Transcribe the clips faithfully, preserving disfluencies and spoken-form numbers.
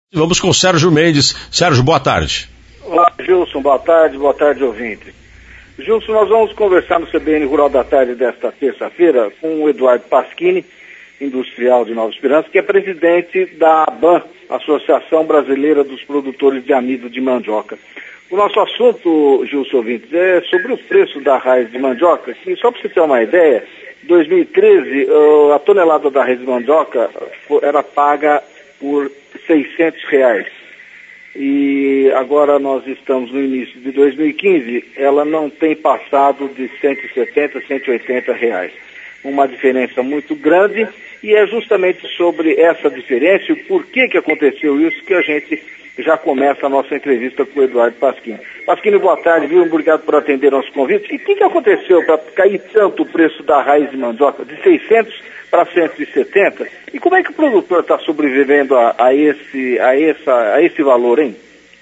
Vamos com o Sérgio Mendes. Sérgio, boa tarde. Olá, Gilson, boa tarde, boa tarde, ouvinte. Gilson, nós vamos conversar no C B N Rural da Tarde desta terça-feira com o Eduardo Pasquini, industrial de Nova Esperança, que é presidente da ABAM, Associação Brasileira dos Produtores de Amido de Mandioca. O nosso assunto, Gilson, ouvintes, é sobre o preço da raiz de mandioca, que só para você ter uma ideia, em dois mil e treze, a tonelada da raiz de mandioca era paga por seiscentos reais. E agora nós estamos no início de dois mil e quinze, ela não tem passado de cento e setenta, cento e oitenta reais. Uma diferença muito grande, e é justamente sobre essa diferença e o porquê que aconteceu isso que a gente já começa a nossa entrevista com o Eduardo Pasquini. Pasquini, boa tarde, viu? Obrigado por atender nosso convite. E o que, que aconteceu para cair tanto o preço da raiz de mandioca, de seiscentos para cento e setenta? E como é que o produtor está sobrevivendo a, a, esse, a, essa, a esse valor, hein?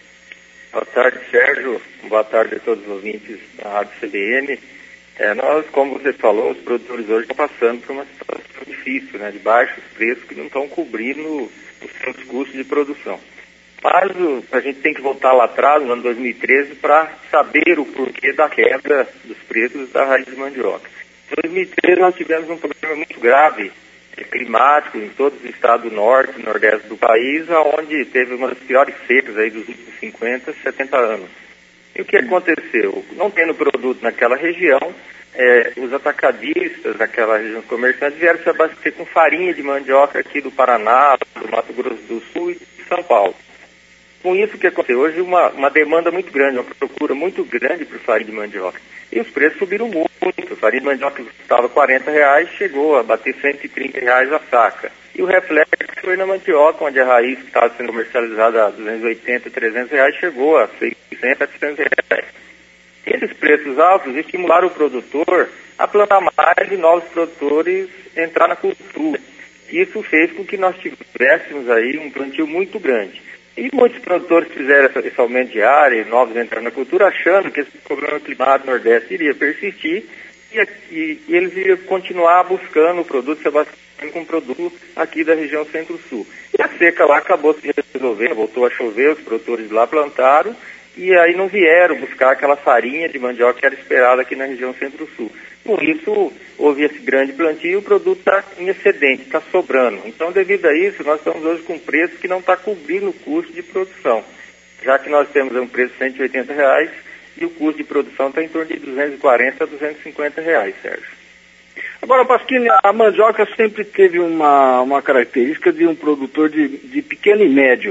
Boa tarde, Sérgio. Boa tarde a todos os ouvintes da Rádio C B N. É, nós, como você falou, os produtores hoje estão passando por uma situação difícil, né, de baixos preços que não estão cobrindo os seus custos de produção. Mas o, a gente tem que voltar lá atrás, no ano dois mil e treze, para saber o porquê da queda dos preços da raiz de mandioca. Em dois mil e treze nós tivemos um problema muito grave climático em todos os estados do norte e nordeste do país, onde teve uma das piores secas aí dos últimos cinquenta, setenta anos. E o que aconteceu? Não tendo produto naquela região, é, os atacadistas daquela região comerciantes vieram se abastecer com farinha de mandioca aqui do Paraná, do Mato Grosso do Sul e de São Paulo. Com isso, o que aconteceu? Hoje uma, uma demanda muito grande, uma procura muito grande por farinha de mandioca. E os preços subiram muito. A farinha de mandioca que custava quarenta reais, chegou a bater cento e trinta reais a saca. E o reflexo foi na mandioca, onde a raiz que estava sendo comercializada a duzentos e oitenta, trezentos reais, chegou a seiscentos, setecentos reais. Esses preços altos estimularam o produtor a plantar mais e novos produtores entrar na cultura. Isso fez com que nós tivéssemos aí um plantio muito grande. E muitos produtores fizeram essa, esse aumento de área e novos entraram na cultura, achando que esse problema climático no Nordeste iria persistir e, e, e eles iriam continuar buscando o produto, se abastecendo com o produto aqui da região Centro-Sul. E a seca lá acabou se resolvendo, voltou a chover, os produtores lá plantaram e aí não vieram buscar aquela farinha de mandioca que era esperada aqui na região Centro-Sul. Por isso, houve esse grande plantio e o produto está em excedente, está sobrando. Então, devido a isso, nós estamos hoje com um preço que não está cobrindo o custo de produção, já que nós temos um preço de cento e oitenta reais e o custo de produção está em torno de duzentos e quarenta a duzentos e cinquenta reais, Sérgio. Agora, Pasquini, a mandioca sempre teve uma, uma característica de um produtor de, de pequeno e médio.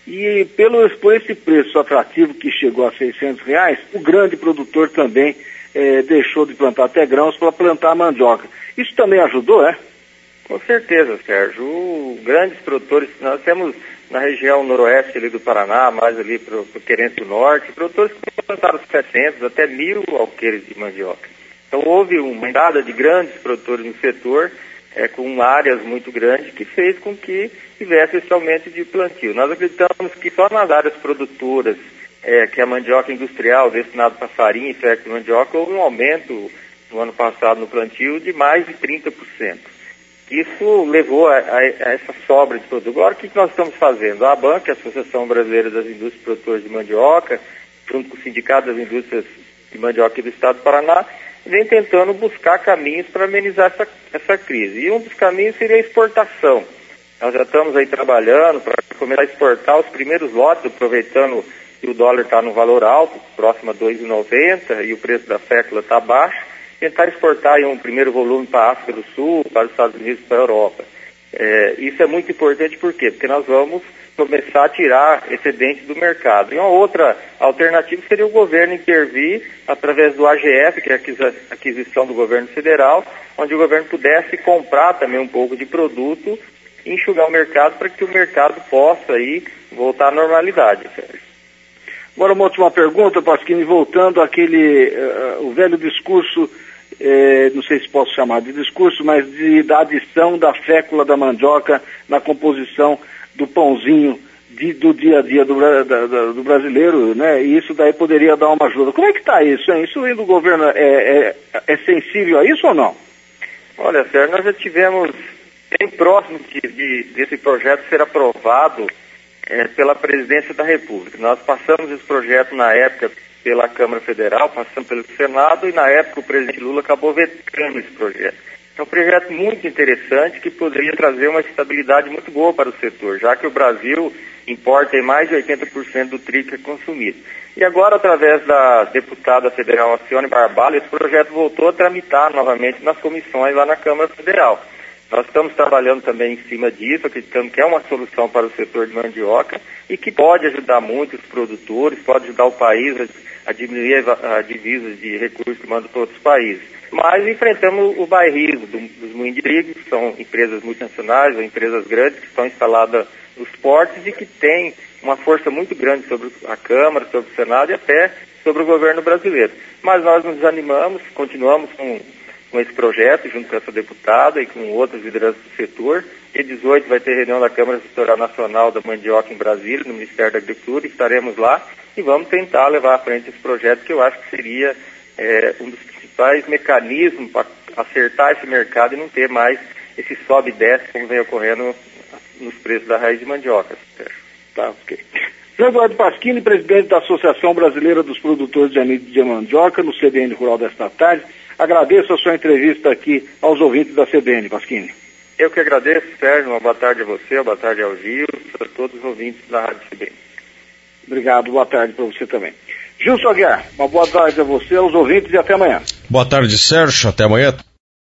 E pelo, por esse preço atrativo que chegou a seiscentos reais, o grande produtor também eh, deixou de plantar até grãos para plantar mandioca. Isso também ajudou, é? Com certeza, Sérgio. O, grandes produtores, nós temos na região noroeste ali do Paraná, mais ali para o Querência do Norte, produtores que plantaram setecentos até mil alqueires de mandioca. Então houve uma entrada de grandes produtores no setor, É, com áreas muito grandes, que fez com que tivesse esse aumento de plantio. Nós acreditamos que só nas áreas produtoras, é, que é a mandioca industrial, destinada para farinha e feto de mandioca, houve um aumento no ano passado no plantio de mais de trinta por cento. Isso levou a, a, a essa sobra de produto. Agora, o que nós estamos fazendo? A ABAM, que é a Associação Brasileira das Indústrias Produtoras de Mandioca, junto com o Sindicato das Indústrias de Mandioca do Estado do Paraná, vem tentando buscar caminhos para amenizar essa, essa crise. E um dos caminhos seria a exportação. Nós já estamos aí trabalhando para começar a exportar os primeiros lotes, aproveitando que o dólar está no valor alto, próximo a dois reais e noventa centavos, e o preço da fécula está baixo, tentar exportar aí um primeiro volume para a África do Sul, para os Estados Unidos, para a Europa. É, isso é muito importante, por quê? Porque nós vamos começar a tirar excedentes do mercado. E uma outra alternativa seria o governo intervir através do A G F, que é a aquisição do governo federal, onde o governo pudesse comprar também um pouco de produto e enxugar o mercado para que o mercado possa aí voltar à normalidade, Sérgio. Agora uma última pergunta, Pasquini, voltando àquele, uh, o velho discurso, eh, não sei se posso chamar de discurso, mas de, da adição da fécula da mandioca na composição do pãozinho de, do dia a dia do, da, da, do brasileiro, né? E isso daí poderia dar uma ajuda. Como é que está isso, hein? Isso aí do governo é, é, é sensível a isso ou não? Olha, Sérgio, nós já tivemos bem próximo de, de, desse projeto ser aprovado é, pela Presidência da República. Nós passamos esse projeto na época pela Câmara Federal, passamos pelo Senado e na época o presidente Lula acabou vetando esse projeto. É um projeto muito interessante que poderia trazer uma estabilidade muito boa para o setor, já que o Brasil importa mais de oitenta por cento do trigo que é consumido. E agora, através da deputada federal Alcione Barbalho, esse projeto voltou a tramitar novamente nas comissões lá na Câmara Federal. Nós estamos trabalhando também em cima disso, acreditando que é uma solução para o setor de mandioca e que pode ajudar muito os produtores, pode ajudar o país a, a diminuir a divisa de recursos que manda para outros países. Mas enfrentamos o bairrismo do, dos moinhos de trigo, que são empresas multinacionais ou empresas grandes que estão instaladas nos portos e que têm uma força muito grande sobre a Câmara, sobre o Senado e até sobre o governo brasileiro. Mas nós nos desanimamos, continuamos com, com esse projeto, junto com essa deputada e com outras lideranças do setor. Dia dezoito vai ter reunião da Câmara Setorial Nacional da Mandioca em Brasília, no Ministério da Agricultura, estaremos lá e vamos tentar levar à frente esse projeto, que eu acho que seria é, um dos principais mecanismos para acertar esse mercado e não ter mais esse sobe e desce como vem ocorrendo nos preços da raiz de mandioca. Tá, ok. João Eduardo Pasquini, presidente da Associação Brasileira dos Produtores de Amido de Mandioca, no C B N Rural desta tarde. Agradeço a sua entrevista aqui aos ouvintes da C B N, Pasquini. Eu que agradeço, Sérgio. Uma boa tarde a você, uma boa tarde ao Gil, a todos os ouvintes da Rádio C B N. Obrigado, boa tarde para você também. Gilson Aguiar, uma boa tarde a você, aos ouvintes e até amanhã. Boa tarde, Sérgio, até amanhã.